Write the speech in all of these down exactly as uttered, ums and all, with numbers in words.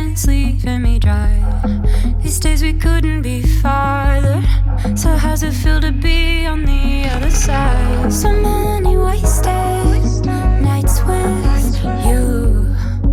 is leaving me dry. These days we couldn't be farther. So how's it feel to be on the other side? So many wasted nights with you.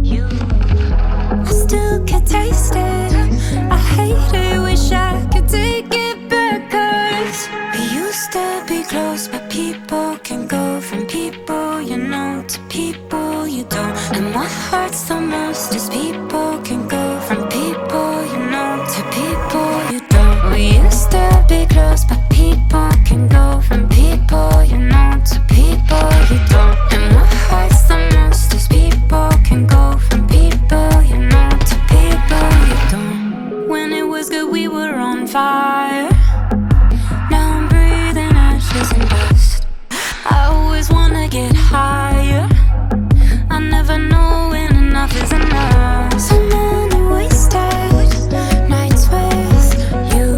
I still can taste it. I hate it, wish I could take it back. Cause we used to be close, but people can go from people you know to people you don't. And what hurts the most is people can go from people you know to people you don't. We used to be close, but people can go from people you know to people you don't. And what hurts the most is people can go from people you know to people you don't. When it was good we were on fire. Now I'm breathing ashes and dust. I always wanna get higher. I never know when enough is enough. So many wasted nights with you.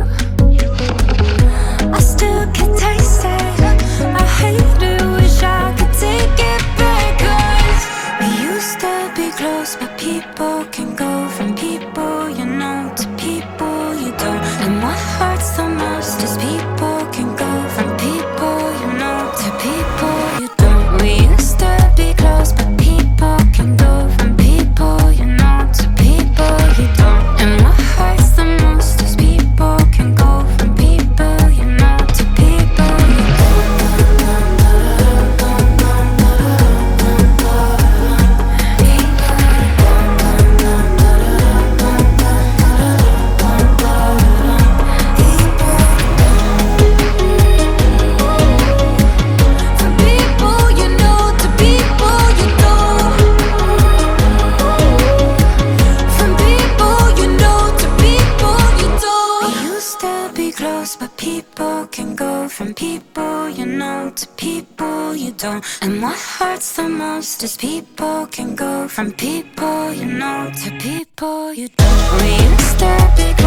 I still can taste it. I hate it, wish I could take it back. Cause we used to be close, but people can go from people you know to people you don't. And what hurts the most is people can go from people you know to people you don't. We used to be close, but people can go from people you know to people you don't. And what hurts the most is people can go from people you know to people you but people can go from people you know to people you don't. And what hurts the most is people can go from people you know to people you don't. We used to be